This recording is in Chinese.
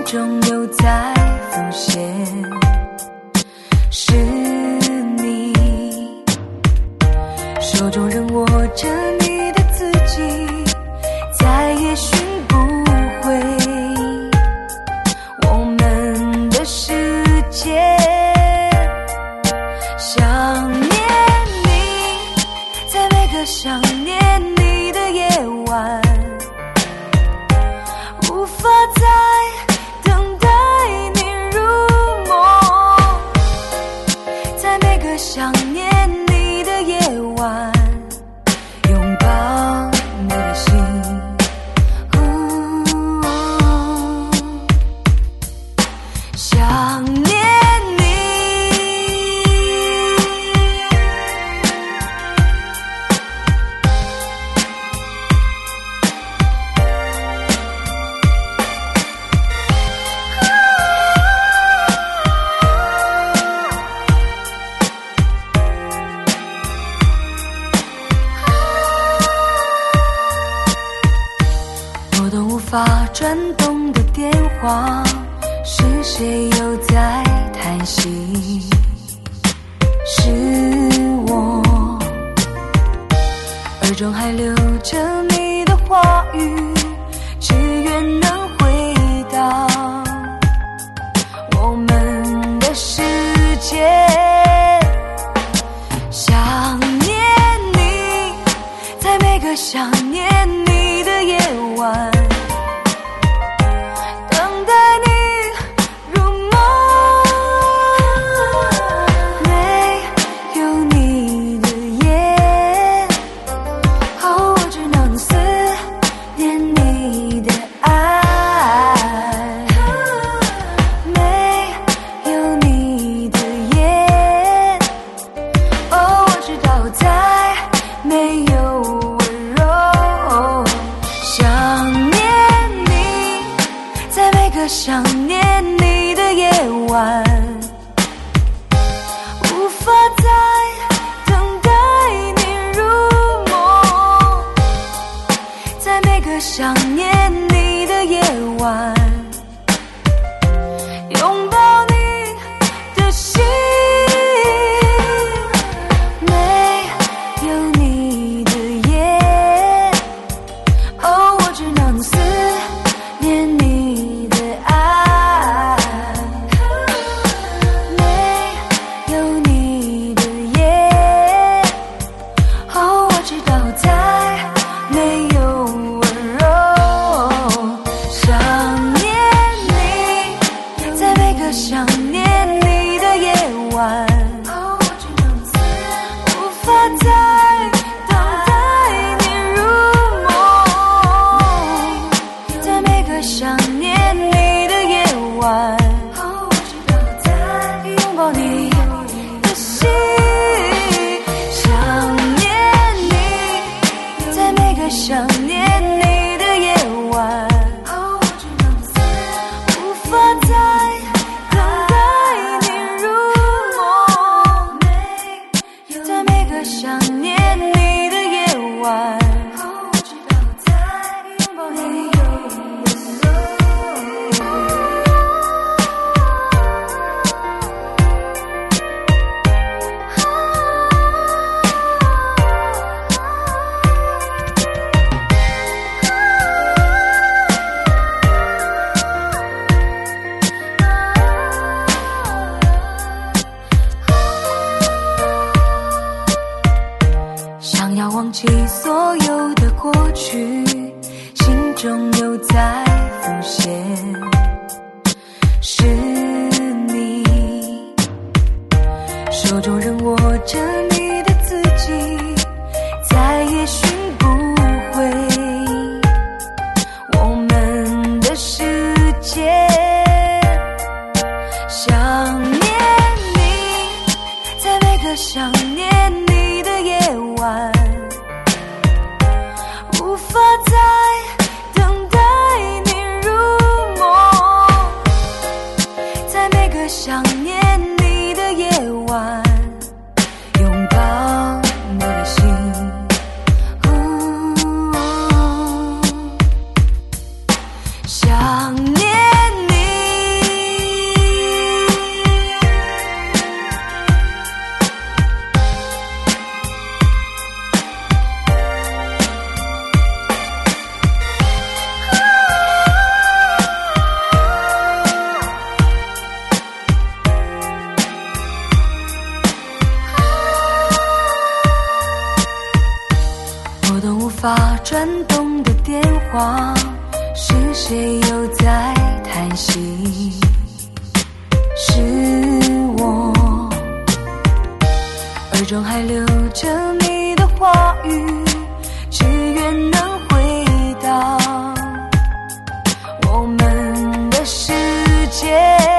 中又在浮现，是你手中仍握着你的字迹，再也寻不回我们的世界。想念你，在每个想念你的夜晚，无法再等待你入梦，在每个想念你的夜晚，拥抱你的心。想念无法转动的电话，是谁又在叹息？是我，耳中还留着你的话语，只愿能回到我们的世界。想念你，在每个想念你的夜晚，想念你的夜晚，无法再等待你入梦，在每个想念你的夜晚，拥抱你的心。没有你的夜，哦，我只能思念你。想念你的夜晚，无法再等待你入梦，在每个想念你的夜晚，拥抱你的心。想念你，在每个想念你的夜晚，无法再想念你的夜晚，我知道在拥抱你的想要忘记所有的过去，心中又在浮现，是你手中仍握着你的字迹，再也寻不回我们的世界。想念你，在每个想念你的夜晚，无法再等待你入梦， 息，是我耳中还留着你的话语，只愿能回到我们的世界。